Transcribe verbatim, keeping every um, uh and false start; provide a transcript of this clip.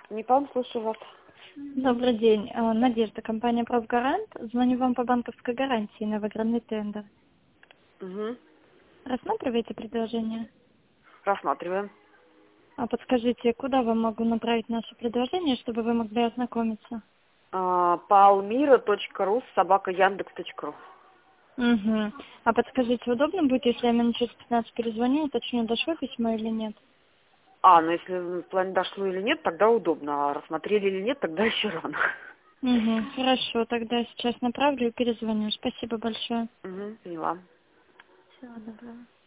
Не вам, слушаю вас. Добрый день. Э, Надежда, компания «Профгарант». Звоню вам по банковской гарантии на выигранный тендер. Угу. Рассматриваете предложение? Рассматриваем. А подскажите, куда вам могу направить наше предложение, чтобы вы могли ознакомиться? А, palmira точка ру собака яндекс точка ру. Угу. А подскажите, удобно будет, если я минут через пятнадцать перезвоню, уточню, дошло письмо или нет? А, ну если в плане дошло или нет, тогда удобно. А рассмотрели или нет, тогда еще рано. Угу. Хорошо, тогда сейчас направлю и перезвоню. Спасибо большое. Угу, поняла. Всего доброго.